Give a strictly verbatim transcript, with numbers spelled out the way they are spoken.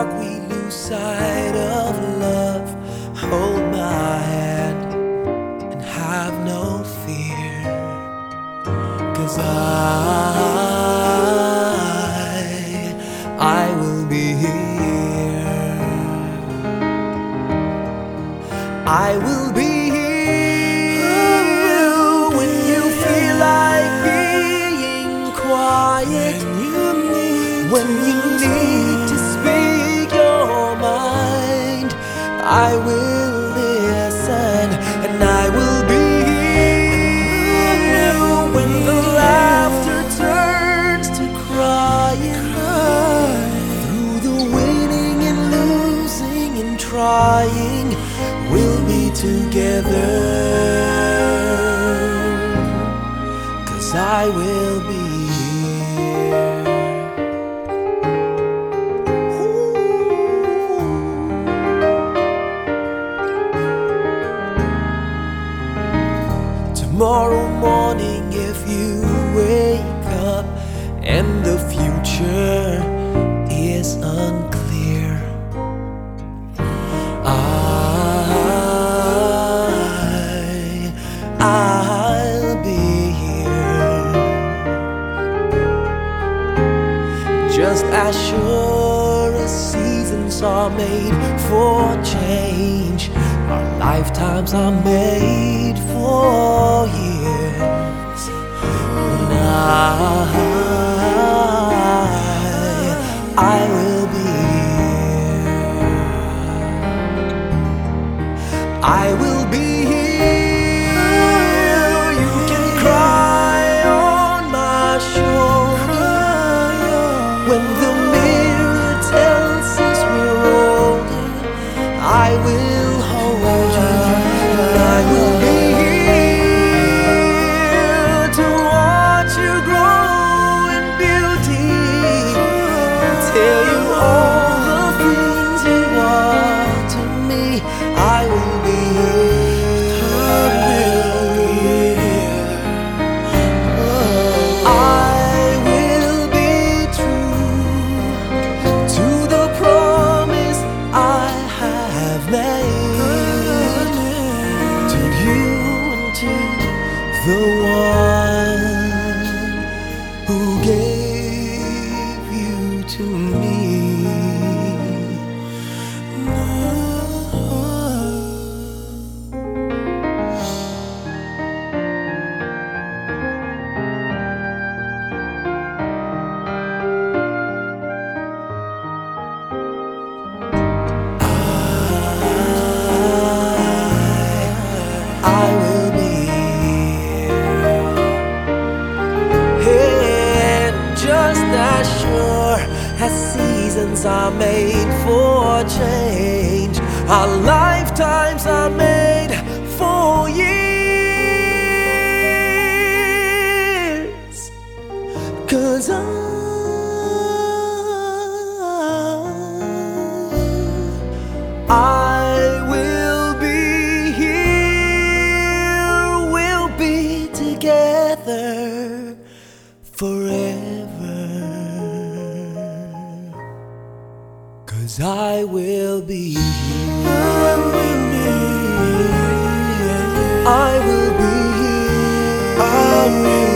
we lose sight of love, hold my hand and have no fear, 'cause I, I will be here. I will be here when you feel like being quiet, when you need to speak your mind. I will listen and I will be here when the laughter turns to crying. Through the winning and losing and trying, we'll be together, 'cause I will be here. Tomorrow morning, if you wake up and the future is unclear, I, I'll be here. Just as sure as seasons are made for change, our lifetimes are made for years. And I, I will be here. I will be here. You can cry on my shoulder when the mirror tells us we're older. I will hold you. I will be here to watch you grow in beauty, and tell you all the things you are to me. I will be here. I will be here. I will be true to the promise I have made to you and to the one who gave you to me. I will be here, and just as sure as seasons are made for change, our lifetimes are made for years. 'Cause I, I will be here, we'll be together forever, 'cause I will be here. I will be here. I will